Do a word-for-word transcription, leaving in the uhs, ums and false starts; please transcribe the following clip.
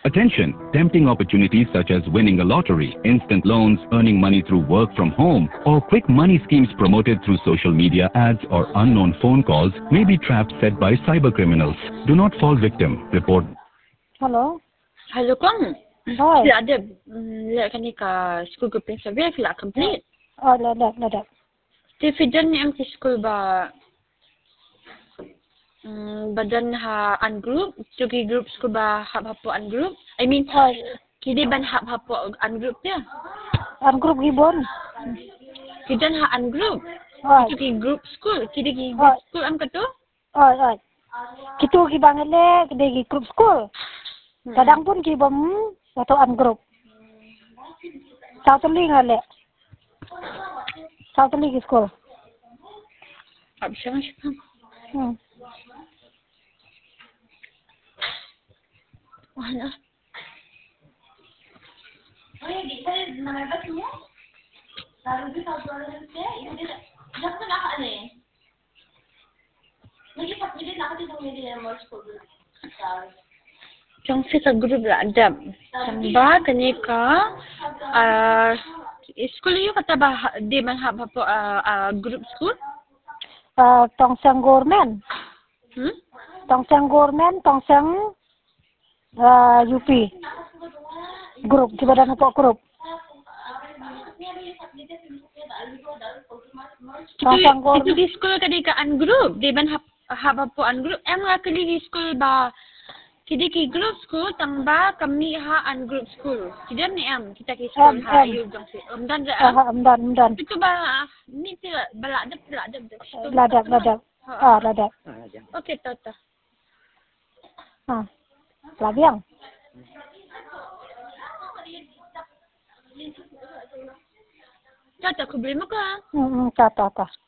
Attention! Tempting opportunities such as winning a lottery, instant loans, earning money through work from home, or quick money schemes promoted through social media ads or unknown phone calls may be traps set by cyber criminals. Do not fall victim. Report. Hello? Hello, Kong. Hi. Sila ada lihat kan ni ka school grouping survey sila complete. Oh, dah, dah, dah, dah. Tifidan ni ang school ba um, badan ha ungroup, tugi group school ba hab hapo ungroup. I mean, Oh, kidi ban hab hapo ungroup dia. ang group gibon. Kidan ha ungroup. Oh, Tugi group school, kidi gi Oh. group school am kato. oh, oh. Kitu gibang ele, kede gi group school. Kadang pun gibom atau ang group. Satu lagi ngale. Satu lagi school. Ab siya nga siya. Hmm. Wala. Oye, kita nama apa semua? Lalu di satu orang itu, itu dia, dia kan nak ani. Lagi pas dia nak tu semua dia mau sekolah. Yang sa group la adab. Yang ba kani ka ah school yu kata ba di man hab hapo ah group school? Uh, tongseng government. Hmm? Tongseng government, tongseng uh, U P. Group, coba dah nampak group. Tongseng Itu government. di school kadi ka an group, di man hab hab hapo an group. Em nga kali di school ba kidi ki group school tangba kami ha an group school. Kida ni am kita ki school Em, ha em. yu jang si. Om dan ra. Ah, amdan, amdan. Itu ba ni ti balak dap balak dap. Ladap, ladap. Ah, ladap. Okay, tata. Ah, labiang. Tata, ko mo ka. Hmm, hmm, ta, ta, ta.